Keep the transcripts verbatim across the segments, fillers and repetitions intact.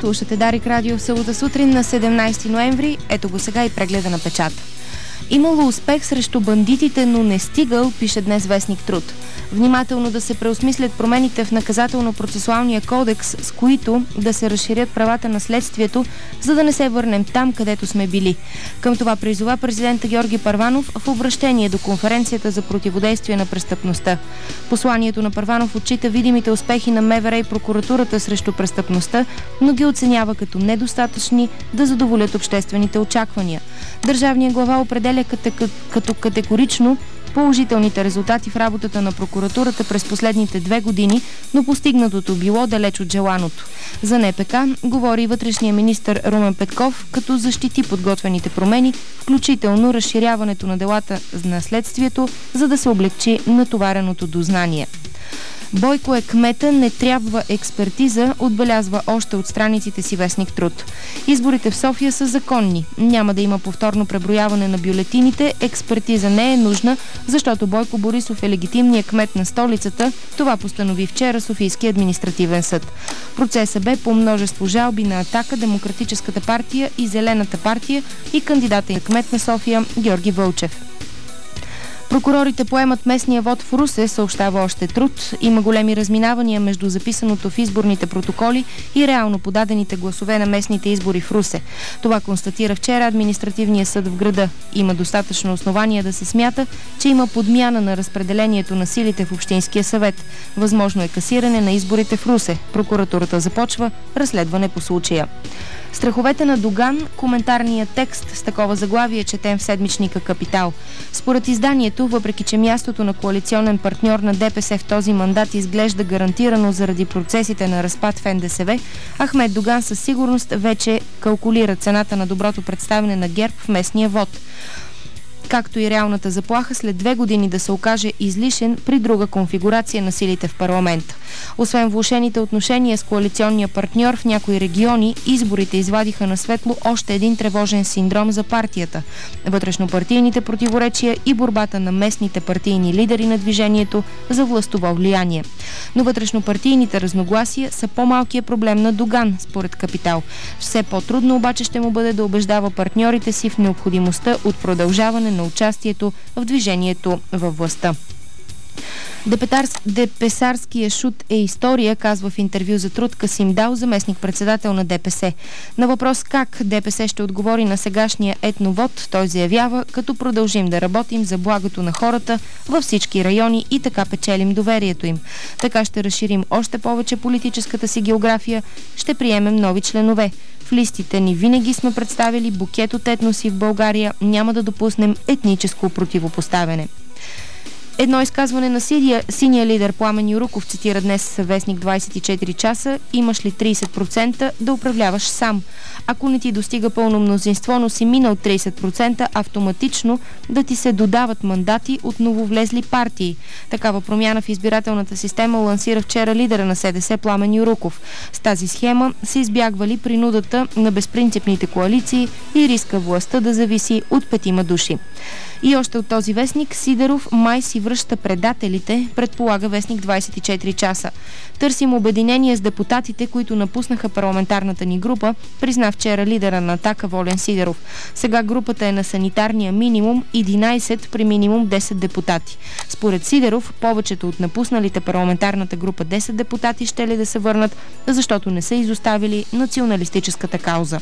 Слушате Дарик Радио в събота сутрин на седемнайсети ноември. Ето го сега и прегледа на печата. Имало успех срещу бандитите, но не стигал, пише днес вестник Труд. Внимателно да се преосмислят промените в наказателно-процесуалния кодекс, с които да се разширят правата на следствието, за да не се върнем там, където сме били. Към това призова президента Георги Първанов в обращение до конференцията за противодействие на престъпността. Посланието на Първанов отчита видимите успехи на МВР и прокуратурата срещу престъпността, но ги оценява като недостатъчни да задоволят обществените очаквания. Държавният глава определя като, като категорично положителните резултати в работата на прокуратурата през последните две години, но постигнатото било далеч от желаното. За Н П К говори и вътрешния министър Румен Петков, като защити подготвените промени, включително разширяването на делата на следствието, за да се облегчи натовареното дознание. Бойко е кмета, не трябва експертиза, отбелязва още от страниците си вестник Труд. Изборите в София са законни. Няма да има повторно преброяване на бюлетините, експертиза не е нужна, защото Бойко Борисов е легитимният кмет на столицата. Това постанови вчера Софийски административен съд. Процесът бе по множество жалби на Атака, Демократическата партия и Зелената партия и кандидата и кмет на София Георги Вълчев. Прокурорите поемат местния вод в Русе, съобщава още Труд. Има големи разминавания между записаното в изборните протоколи и реално подадените гласове на местните избори в Русе. Това констатира вчера административния съд в града. Има достатъчно основания да се смята, че има подмяна на разпределението на силите в Общинския съвет. Възможно е касиране на изборите в Русе. Прокуратурата започва разследване по случая. Страховете на Доган, коментарният текст с такова заглавие четем в седмичника Капитал. Според изданието, въпреки че мястото на коалиционен партньор на Д П С в този мандат изглежда гарантирано заради процесите на разпад в Н Д С В, Ахмед Доган със сигурност вече калкулира цената на доброто представяне на ГЕРБ в местния вод, както и реалната заплаха след две години да се окаже излишен при друга конфигурация на силите в парламента. Освен влошените отношения с коалиционния партньор в някои региони, изборите извадиха на светло още един тревожен синдром за партията – вътрешнопартийните противоречия и борбата на местните партийни лидери на движението за властово влияние. Но вътрешнопартийните разногласия са по-малкият проблем на Доган, според Капитал. Все по-трудно обаче ще му бъде да убеждава партньорите си в необходимостта от продължаване на участието в движението във властта. Депесарския шут е история, казва в интервю за Труд Касим Дал, заместник-председател на Д П С. На въпрос как Д П С ще отговори на сегашния етновод, той заявява, като продължим да работим за благото на хората във всички райони и така печелим доверието им. Така ще разширим още повече политическата си география, ще приемем нови членове. В листите ни винаги сме представили букет от етноси в България, няма да допуснем етническо противопоставяне. Едно изказване на синия, синия лидер Пламен Юруков цитира днес вестник двайсет и четири часа: имаш ли трийсет процента да управляваш сам? Ако не ти достига пълно мнозинство, но си минал трийсет процента, автоматично да ти се додават мандати от нововлезли партии. Такава промяна в избирателната система лансира вчера лидера на С Д С Пламен Юруков. С тази схема се избягвали принудата на безпринципните коалиции и риска властта да зависи от петима души. И още от този вестник Сидеров май си връща предателите, предполага вестник двайсет и четири часа. Търсим обединение с депутатите, които напуснаха парламентарната ни група, призна вчера лидера на Атака Волен Сидеров. Сега групата е на санитарния минимум единайсет при минимум десет депутати. Според Сидеров, повечето от напусналите парламентарната група десет депутати ще ли да се върнат, защото не са изоставили националистическата кауза.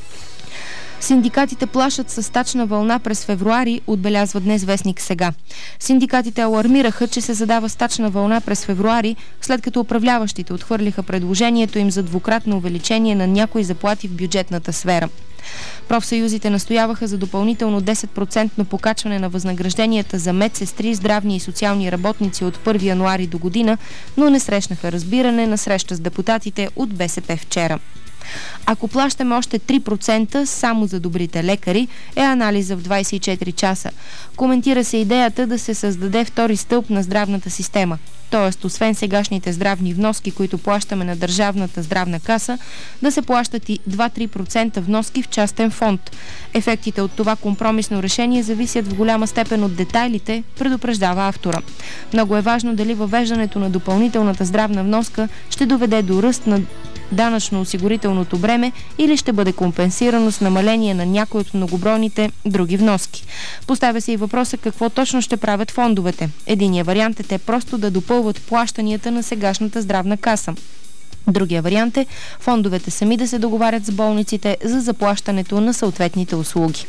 Синдикатите плашат със стачна вълна през февруари, отбелязва днес вестник Сега. Синдикатите алармираха, че се задава стачна вълна през февруари, след като управляващите отхвърлиха предложението им за двукратно увеличение на някои заплати в бюджетната сфера. Профсъюзите настояваха за допълнително десет процента покачване на възнагражденията за медсестри, здравни и социални работници от първи януари до година, но не срещнаха разбиране на среща с депутатите от Б С П вчера. Ако плащаме още три процента само за добрите лекари, е анализа в двайсет и четири часа. Коментира се идеята да се създаде втори стълб на здравната система. Т.е. освен сегашните здравни вноски, които плащаме на Държавната здравна каса, да се плащат и два-три процента вноски в частен фонд. Ефектите от това компромисно решение зависят в голяма степен от детайлите, предупреждава автора. Много е важно дали въвеждането на допълнителната здравна вноска ще доведе до ръст на данъчно-осигурителното бреме или ще бъде компенсирано с намаление на някои от многобройните други вноски. Поставя се и въпроса какво точно ще правят фондовете. Единият вариант е те просто да допълват плащанията на сегашната здравна каса. Другия вариант е фондовете сами да се договарят с болниците за заплащането на съответните услуги.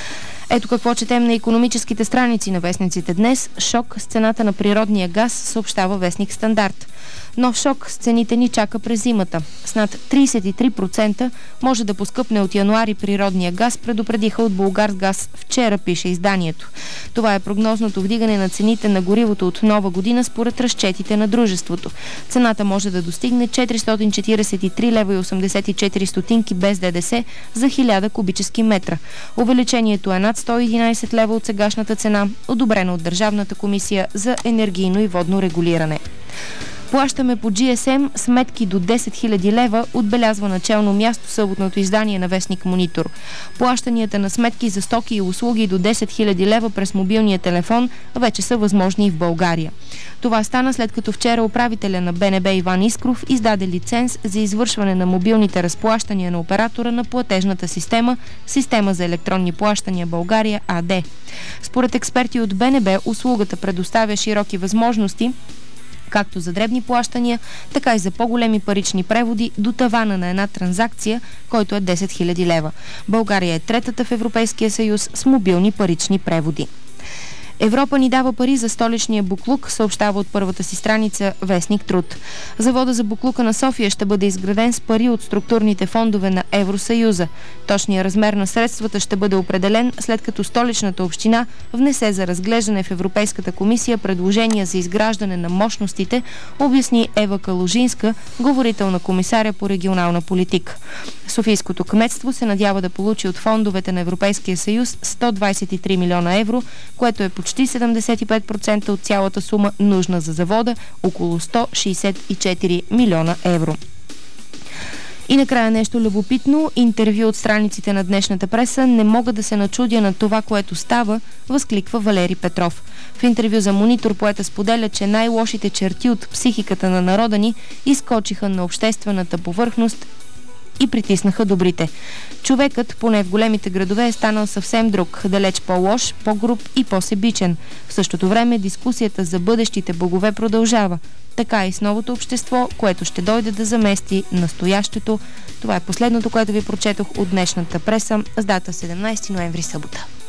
Ето какво четем на икономическите страници на вестниците днес. Шок с цената на природния газ, съобщава вестник Стандарт. Нов шок с цените ни чака през зимата. С над тридесет и три процента може да поскъпне от януари природния газ, предупредиха от Булгаргаз вчера, пише изданието. Това е прогнозното вдигане на цените на горивото от нова година според разчетите на дружеството. Цената може да достигне четиристотин четиридесет и три лева и осемдесет и четири стотинки без ДДС за хиляда кубически метра. Увеличението е над сто и единадесет лева от сегашната цена, одобрена от Държавната комисия за енергийно и водно регулиране. Плащаме по джи ес ем сметки до десет хиляди лева, отбелязва начално място съботното издание на вестник Монитор. Плащанията на сметки за стоки и услуги до десет хиляди лева през мобилния телефон вече са възможни и в България. Това стана след като вчера управителя на Б Н Б Иван Искров издаде лиценз за извършване на мобилните разплащания на оператора на платежната система Система за електронни плащания България А Д. Според експерти от Б Н Б, услугата предоставя широки възможности както за дребни плащания, така и за по-големи парични преводи до тавана на една транзакция, който е десет хиляди лева. България е третата в Европейския съюз с мобилни парични преводи. Европа ни дава пари за столичния буклук, съобщава от първата си страница вестник Труд. Завода за буклука на София ще бъде изграден с пари от структурните фондове на Евросъюза. Точният размер на средствата ще бъде определен, след като столичната община внесе за разглеждане в Европейската комисия предложения за изграждане на мощностите, обясни Ева Калужинска, говорител на комисаря по регионална политика. Софийското кметство се надява да получи от фондовете на Европейския съюз сто двадесет и три милиона евро, което е почти седемдесет и пет процента от цялата сума нужна за завода, около сто шестдесет и четири милиона евро. И накрая нещо любопитно. Интервю от страниците на днешната преса: не мога да се начудя на това, което става, възкликва Валери Петров. В интервю за Монитор поета споделя, че най-лошите черти от психиката на народа ни изкочиха на обществената повърхност и притиснаха добрите. Човекът, поне в големите градове, е станал съвсем друг, далеч по-лош, по-груб и по-себичен. В същото време дискусията за бъдещите богове продължава. Така и с новото общество, което ще дойде да замести настоящето. Това е последното, което ви прочетох от днешната преса с дата седемнадесети ноември, събота.